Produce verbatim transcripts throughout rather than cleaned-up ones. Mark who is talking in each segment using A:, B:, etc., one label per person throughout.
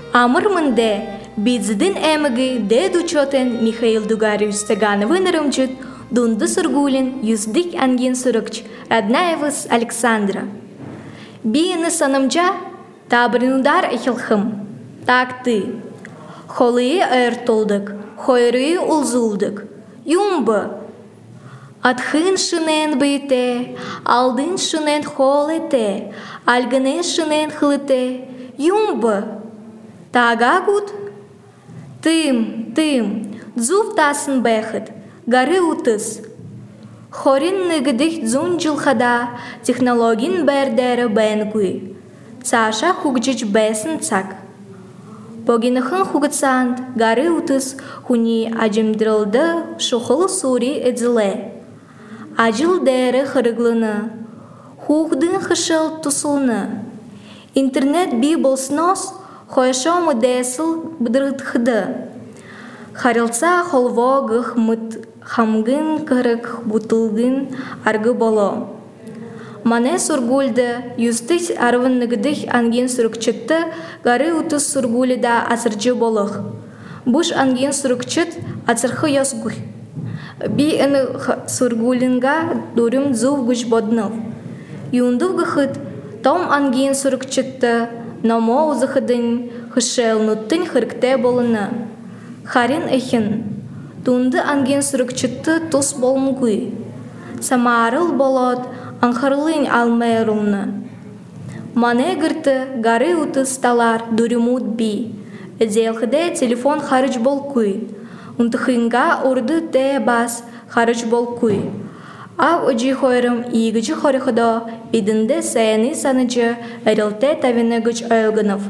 A: Амырмынде бидзидин эмиги дед учетен Михаил Дугаревич Стагановын ырымчыт Дунды Сургулин юздик ангин сурыкч Раднаевыс Александра. Бийыны санымжа табырын удар эхилхым. Так ты. Холые эртолдык, хойрые улзулдык. Юмбы. Атхын шынен бейте, алдын шынен холете, альгыне шынен хылыте. Юмбы. Тага гуд? Тым, тым, дзув тасын бэхыт, гары утыс. Хорин ныгыдых дзун жылхада технологин бэрдэрэ бэнкуй. Цаша хугжыч бэсын цак. Богинахын хугыцанд гары утыс хуни ажымдырылды шухыл сури эдзіле. Ажыл дэрэ хырыглыны, хугдын хышыл тусылны. Интернет би болснос хойшо мыдэсыл бдырытхыды. Харылца холво гых мыт хамгын кырык бутылгын аргы боло. Мане сургульды юстыч арвынныгдых ангин сурукчытты гары утыс сургулида асыржы болох. Буш ангин сурукчыт ацырхы ёсгуй. Би ыны сургулинга дурым зув гуш боднов. Юндув гыхыт том ангин сурукчытты намо узыхыдын хышел нуттын хыркте болыны. Харин эхин. Тунды ангин сурукчытты тус болмгуй. Самарыл болот анхарлын алмайрумны. Мане гырты гары утыс талар дурымут би. Эдзелхыде телефон харыч болкуй. Унтыхынга урды те бас харыч болкуй. Ав ұжи хойрым игічі хорихыдо бидінде сәйіні санычы әрілте тавины гүч ойылгынов.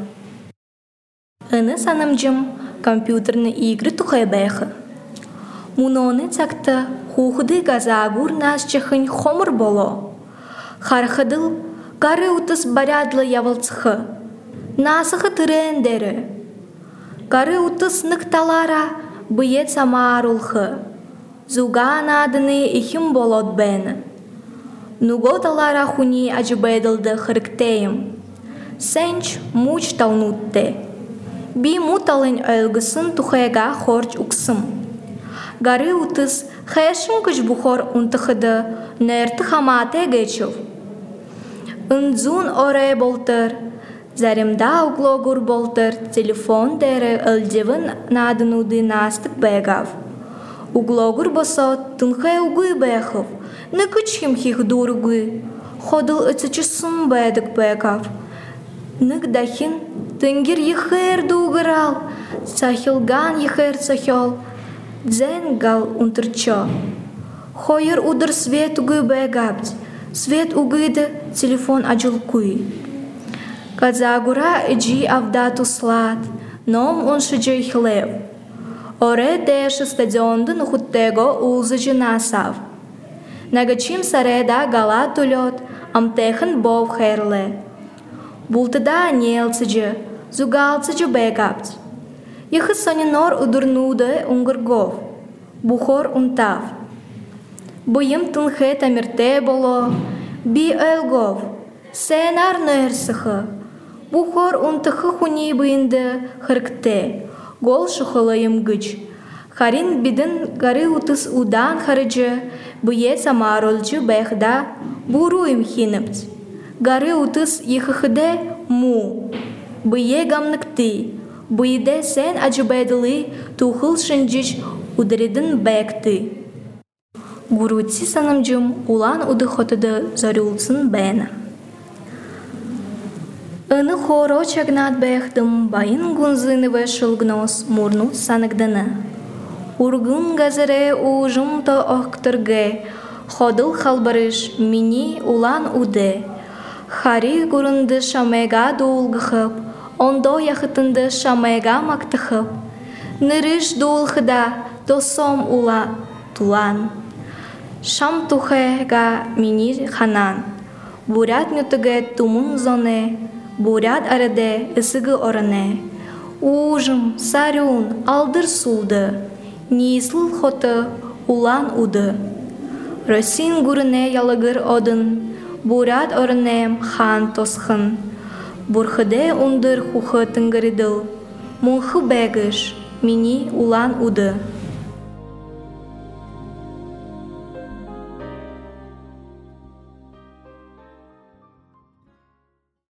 A: Ыны санымжым компьютерны игры тухай бәйхы. Муноны цакты хухыды газагур нас чехын хомыр боло. Хархыдыл гары утыс барядлы явылцхы. Насыхы тырендері. Гары утыс нықталара бүйет самарулхы. Зуган адыны ихим болот бәні. Нуготалара хуни ажыбайдылды хырктейім. Сенч муч талнутте. Би муталын өлгісін тухайга хорч уксым. Гары утыс хэшын күч бухор унтыхыды нэрті хамате гэчев. Үнзун орай болтыр. Заримда углогур болтыр телефон дәрі өлдевін надынуды настык бәгав. Углогур босот тынхай угуй бэхов, не кычхим хих дургуй, ходыл ыцычысын бэдік бэкав. Нык дахин тынгер ехэр дугырал, сахилган ехэр сахил, дзен гал унтырчо. Хойыр удыр свет угуй бэгабдь, свет угуйды телефон ажылкуй. Кадзагура эджи авдату слад, ном он шыджай хлев. Оре деші стадионды нұхуттего улзыжы насав. Нагачим сареда гала тулет, амтехын бов херле. Бултыда нелцыжы, зугалцыжы бэкапт. Ехы сонинор удурнуды унгыргов, бухор унтав. Бұйым тынхэ тамирте боло, би өлгов, сенар нөрсыхы. Бухор унтыхы хуни быйынды хыркте. Гол шухалайым гыч. Харин бидin гары утыс удан харыжы, бүйе самаролжы бэхда буруым хиныпт. Гары утыс ехыхыде му. Бүйе гамныкты. Бүйеде сен ажыбайдылы тухыл шынжыч ударидын бэкты. Гурутси санымжым улан удыхотыды зарулсын бэна. Ыны хоро чагнат бэхдым, байын гунзыны вэшылгнос мурну саныгдыны. Ургын газыре ужым то охтырге, ходыл халбарыш мини улан уде. Хари гурынды шамега дулгыхып, ондо яхытынды шамега мактыхып. Нырыш дулхыда тосом ула тулан. Шам тухега мини ханан. Бурят нютыге тумун зоне, бурят араде ысыгы орыне. Ужым, сарюн, алдыр сулды. Нислыл хоты улан уды. Росин гурыне ялагыр одын. Бурят орынем хан тосхын. Бурхыде ундыр хухы тынгырыдыл. Мунхы бәгіш, мені улан уды.